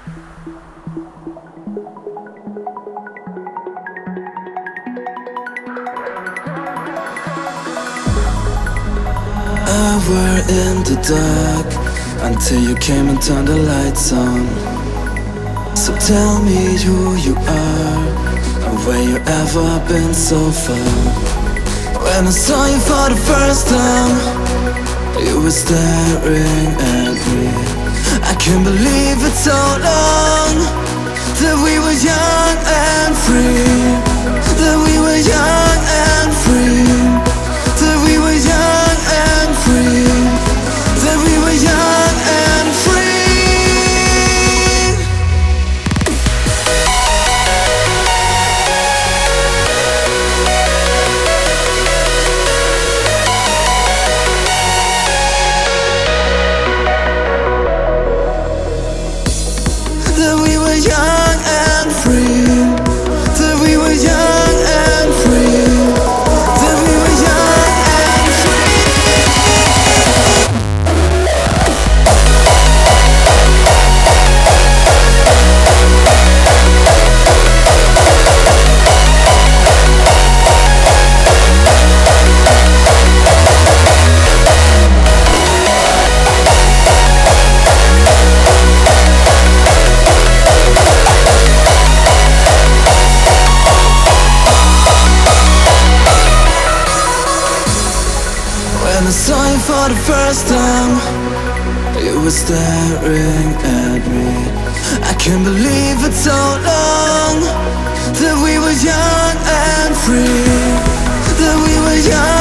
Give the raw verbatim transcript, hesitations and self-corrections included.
I were in the dark until you came and turned the lights on. So tell me who you are and where you ever been so far. When I saw you for the first time, you were staring at me. I can't believe it's so long that we were young and free. That we were young and free. That we were young and free. That we were young and free. That we were young and free. That we were young and free. That we were young and free. When I saw you for the first time, you were staring at me. I can't believe it's so long that we were young and free. That we were young